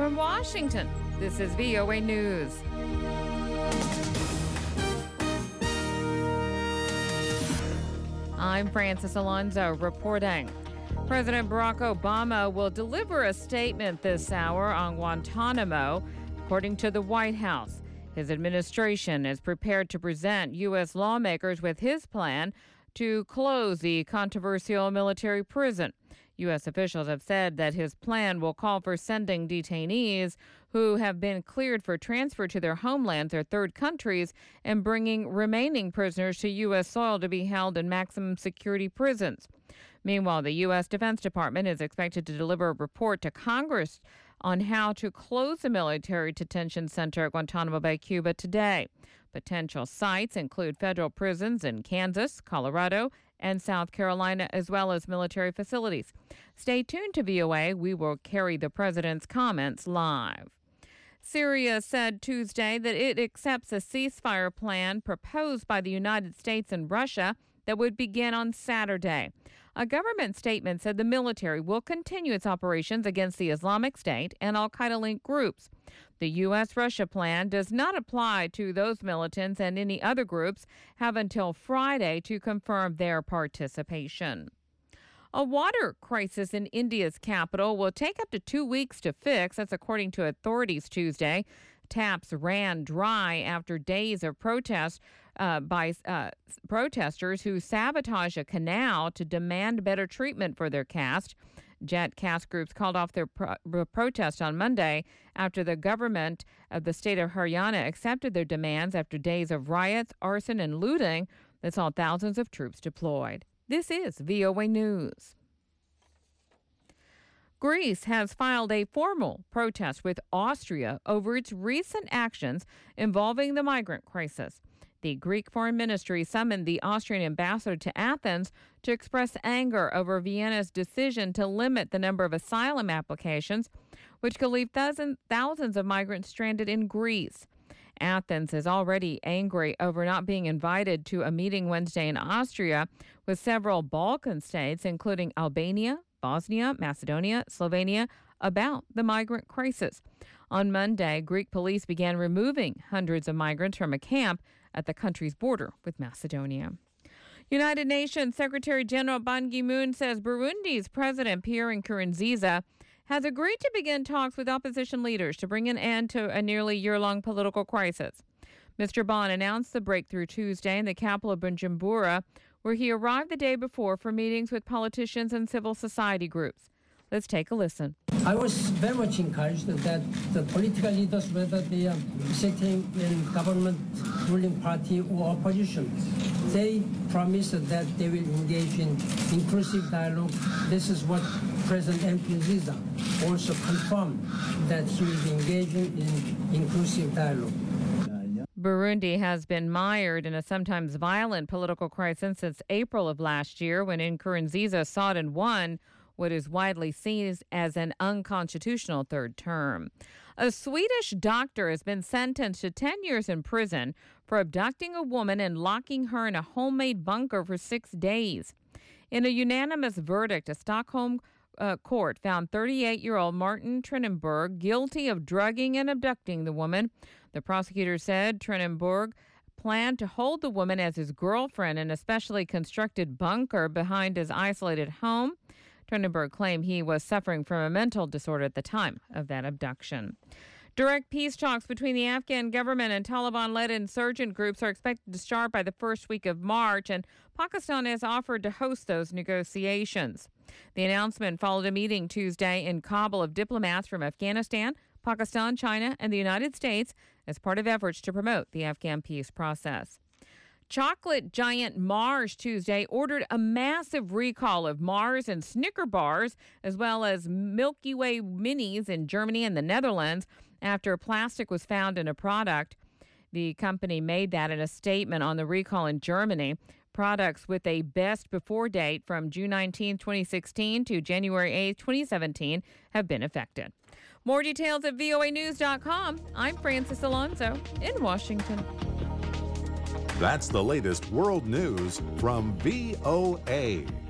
From Washington, this is VOA News. I'm Francis Alonso reporting. President Barack Obama will deliver a statement this hour on Guantanamo, according to the White House. His administration is prepared to present U.S. lawmakers with his plan to close the controversial military prison. U.S. officials have said that his plan will call for sending detainees who have been cleared for transfer to their homelands or third countries and bringing remaining prisoners to U.S. soil to be held in maximum security prisons. Meanwhile, the U.S. Defense Department is expected to deliver a report to Congress on how to close the military detention center at Guantanamo Bay, Cuba today. Potential sites include federal prisons in Kansas, Colorado, and South Carolina, as well as military facilities. Stay tuned to VOA. We will carry the president's comments live. Syria said Tuesday that it accepts a ceasefire plan proposed by the United States and Russia that would begin on Saturday. A government statement said the military will continue its operations against the Islamic State and al-Qaeda-linked groups. The U.S.-Russia plan does not apply to those militants, and any other groups have until Friday to confirm their participation. A water crisis in India's capital will take up to 2 weeks to fix. That's according to authorities Tuesday. Taps ran dry after days of protests by protesters who sabotage a canal to demand better treatment for their caste. Jet caste groups called off their protest on Monday after the government of the state of Haryana accepted their demands after days of riots, arson, and looting that saw thousands of troops deployed. This is VOA News. Greece has filed a formal protest with Austria over its recent actions involving the migrant crisis. The Greek Foreign Ministry summoned the Austrian ambassador to Athens to express anger over Vienna's decision to limit the number of asylum applications, which could leave thousands of migrants stranded in Greece. Athens is already angry over not being invited to a meeting Wednesday in Austria with several Balkan states, including Albania, Bosnia, Macedonia, Slovenia, about the migrant crisis. On Monday, Greek police began removing hundreds of migrants from a camp at the country's border with Macedonia. United Nations Secretary General Ban Ki-moon says Burundi's President Pierre Nkurunziza has agreed to begin talks with opposition leaders to bring an end to a nearly year-long political crisis. Mr. Ban announced the breakthrough Tuesday in the capital of Bujumbura, where he arrived the day before for meetings with politicians and civil society groups. Let's take a listen. I was very much encouraged that the political leaders, whether they are sitting in government, ruling party or opposition, they promised that they will engage in inclusive dialogue. This is what President Nkurunziza also confirmed, that he will be engaging in inclusive dialogue. Burundi has been mired in a sometimes violent political crisis since April of last year, when Nkurunziza sought and won what is widely seen as an unconstitutional third term. A Swedish doctor has been sentenced to 10 years in prison for abducting a woman and locking her in a homemade bunker for 6 days. In a unanimous verdict, a Stockholm court found 38-year-old Martin Trennenberg guilty of drugging and abducting the woman. The prosecutor said Trennenberg planned to hold the woman as his girlfriend in a specially constructed bunker behind his isolated home. Trennenberg claimed he was suffering from a mental disorder at the time of that abduction. Direct peace talks between the Afghan government and Taliban-led insurgent groups are expected to start by the first week of March, and Pakistan has offered to host those negotiations. The announcement followed a meeting Tuesday in Kabul of diplomats from Afghanistan, Pakistan, China, and the United States as part of efforts to promote the Afghan peace process. Chocolate giant Mars Tuesday ordered a massive recall of Mars and Snicker bars, as well as Milky Way minis in Germany and the Netherlands, after plastic was found in a product. The company made that in a statement on the recall in Germany. Products with a best before date from June 19, 2016 to January 8, 2017 have been affected. More details at voanews.com. I'm Francis Alonso in Washington. That's the latest world news from VOA.